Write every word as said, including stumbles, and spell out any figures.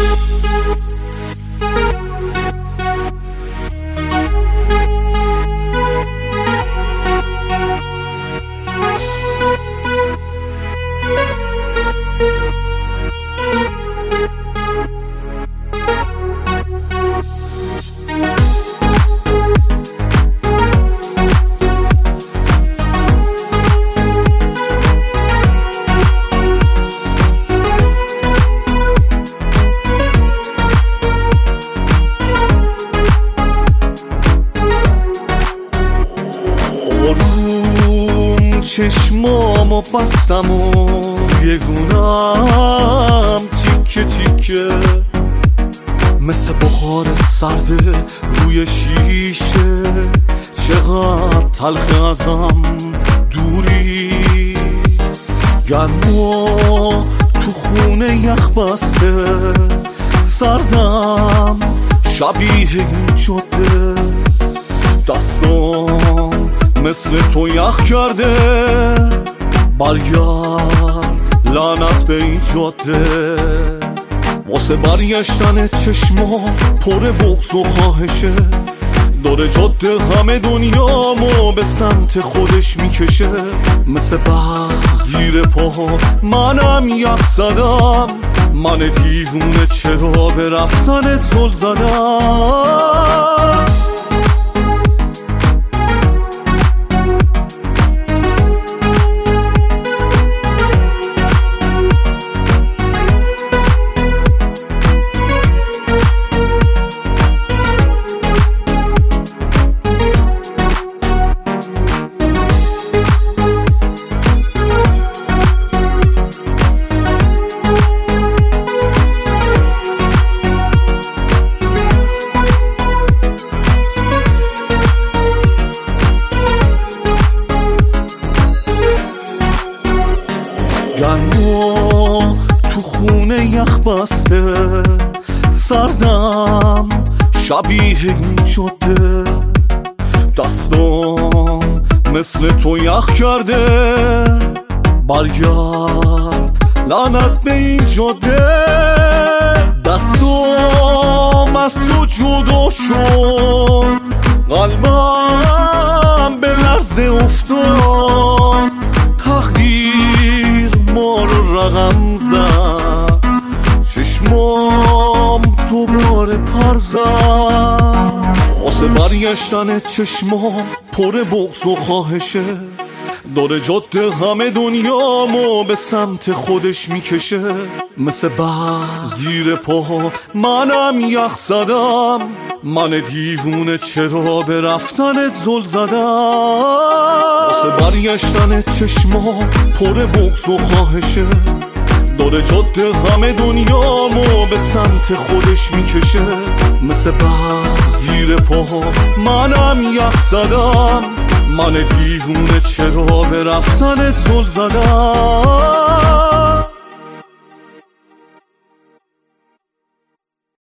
آروم چشمامو بستم و یگونم تیکه تیکه مثل بخار سرده روی شیشه، چقدر تلخ ازم دوری، گرما تو خونه یخ بسته، سردم شبیه این جاده، دستام مثل تو یخ کرده، برگرد لعنت به این جاده. واسه برگشتن چشما پر بغض و خواهشه، داره جاده همه دنیامو به سمت خودش میکشه، مثل برق زیر پاها منم یخ زدم، من دیوونه چرا به رفتنت زل زدم. گرما تو خونه یخ بسته، سردم شبیه این جاده، دستام مثل تو یخ کرده، برگرد لعنت به این جاده. دستام از تو جدا شد، قلبم به لرزه افتاد، تقدیر ما رو رقم زد، چشمام دوباره پر زد. واسه برگشتن چشمام پر بغض و خواهشه، داره جاده همه دنیامو به سمت خودش میکشه، مثل برق زیر پاها منم یخ زدم، من دیوونه چرا به رفتنت زل زدم. واسه برگشتن چشمام پر بغض و خواهشه، داره جاده همه دنیامو به سمت خودش میکشه، مثل برق زیر پاها منم یخ زدم، من دیوونه چرا به رفتنت زل زدم.